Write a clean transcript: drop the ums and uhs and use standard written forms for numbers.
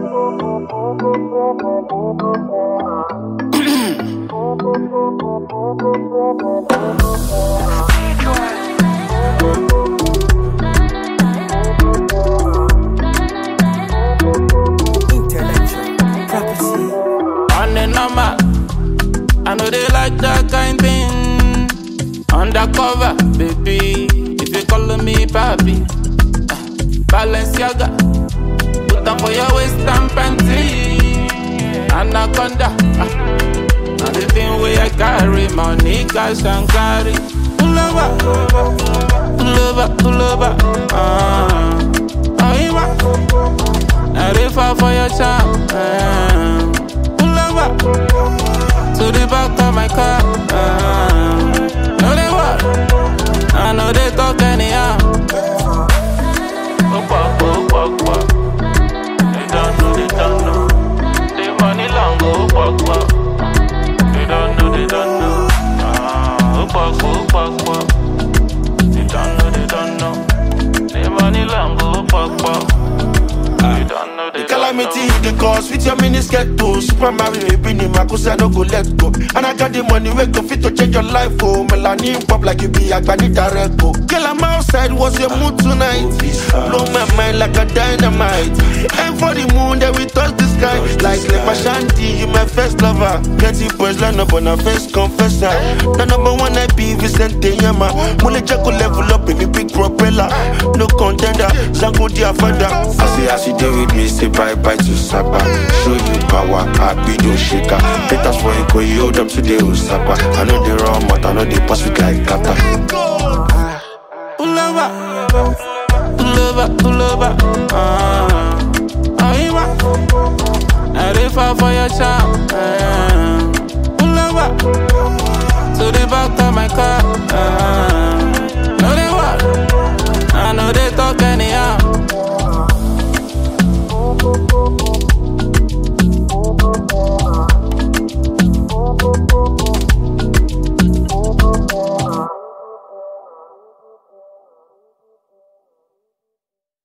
I know they like that kind thing. Undercover, baby. If you calling me papi, Balenciaga, put them for your waist and panty. Anaconda, and the thing where I carry money, cash and carry. Pull over, pull over, pull over. I dey fall for your charm. Pull over to the back of my car. Know they what? I know they talk anyhow. They don't know, they don't know. The money long, they don't know, they don't know. They don't know, they don't know. The money long, they don't know, they calamity you the cause with your miniskirt too. Super Mario been in my cause I don't go let go. And I got the money we go fit to change your life. Oh, melanin pop like you be a granita repo. Girl, I'm outside, what's your mood tonight? Blow my mind like a dynamite. And for the moon that we touch the sky. Like Shanti, you my first lover. Plenty boys line up on a first confessor. The number one I be Vicente Yama. Mole Jaco level up in the big propeller. No contender, Zango dia father. I see they with me, say bye bye to Saba. Show you power, happy do shaker. Better for you go, you hold up to the Osaka. I know the wrong, but I know the pass with like kata. Pull over, pull over, pull over. I dey fall for your charm. Pull over to the back of my car.